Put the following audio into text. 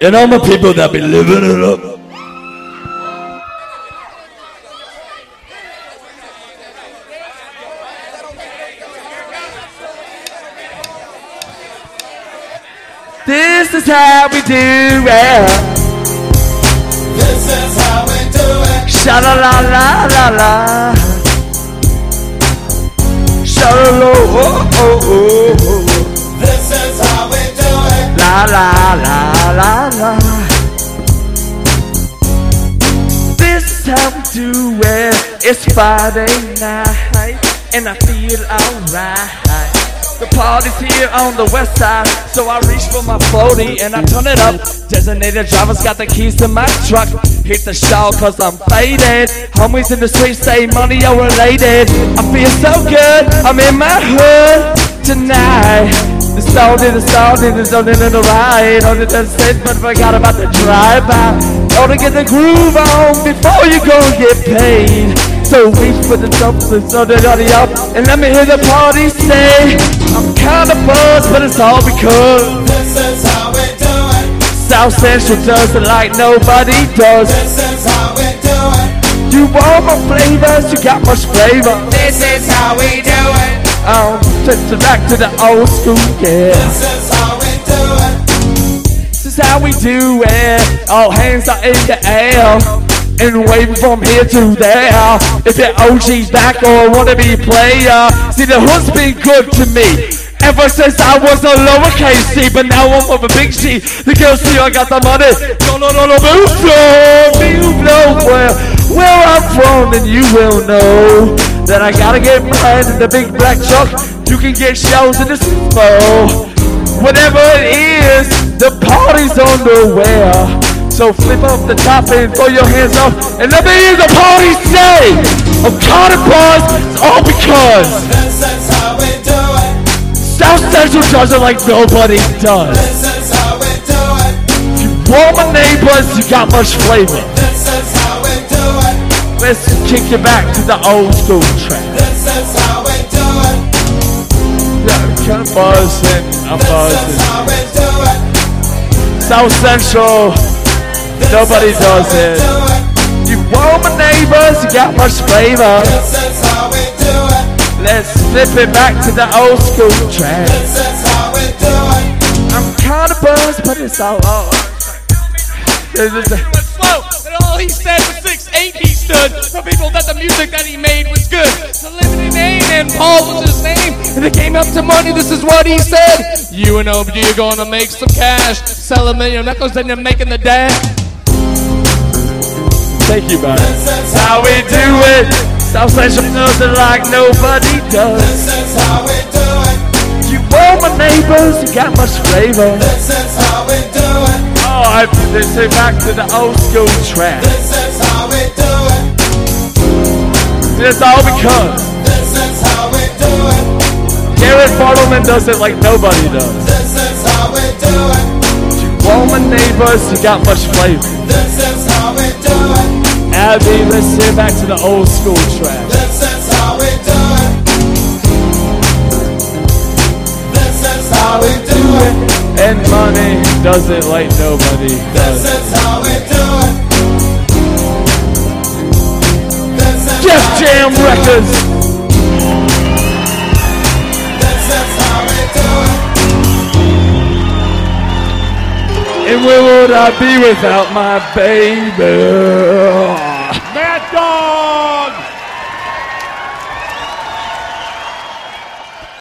And all my people that be living it up. This is how we do it. This is how we do it. Sha la la la la la. Sha la la oh oh oh oh. This is how we do it. La la la la la. This is how we do it. It's Friday night and I feel alright. The party's here on the west side, so I reach for my 40 and I turn it up. Designated driver's got the keys to my truck. Hit the show cause I'm faded. Homies in the streets say money are related. I feel so good, I'm in my hood tonight. The started in the ride. On the set, but forgot about the drive-by. Ought to get the groove on before you go get paid. So reach for the something, so they got it up. And let me hear the party say, I'm kinda buzzed, but it's all because this is how we do it. South Central does it like nobody does. This is how we do it. You want my flavors, you got much flavor. This is how we do it. Take it back to the old school, yeah. This is how we do it. This is how we do it. All hands are in the air and waving from here to there. If your OG's back or wanna be player, see the hood's been good to me ever since I was a lowercase C, but now I'm of a big C. The girls see I got the money. No, move nowhere. Where I'm from, and you will know that I gotta get mine in the big black truck. You can get shows in the Super. Whatever it is, the party's underway. So flip up the top and throw your hands up and let me hear the party say, I'm caught and buzz, it's all because this is how we do it. South Central does it like nobody does. This is how we do it. You want my neighbors, you got much flavor. This is how we do it. Let's kick you back to the old school track. This is how we do it. Yeah, I'm buzzing, I'm buzzing. This is how we do it. South Central, nobody does it. You want my neighbors, you got much flavor. This is how we do it. Let's flip it back to the old school track. This is how we do it. I'm kinda buzzed, but it's all right. Slow, and all he said was 6'8" he stood. For people that the music that he made was good. The limited name and Paul was his name. And it came up to money, this is what he said. You and OBD are gonna make some cash. Sell a million records, then you're making the dash. Thank you, man. This is How we do it. South Central does it like nobody does. This is how we do it. You want my neighbors, you got much flavor. This is how we do it. Oh, I put it back to the old school track. This is how we do it. It's all because This is how we do it. Garrett Bartleman does it like nobody does. This is how we do it. You want my neighbors, you got much flavor. This is how we do it. Abby, let's hear back to the old school track. This is how we do it. This is how we do it. And money does it like nobody This does. is how we do it. This is Def how we Jam do it. Records. This is how we do it. And where would I be without my baby?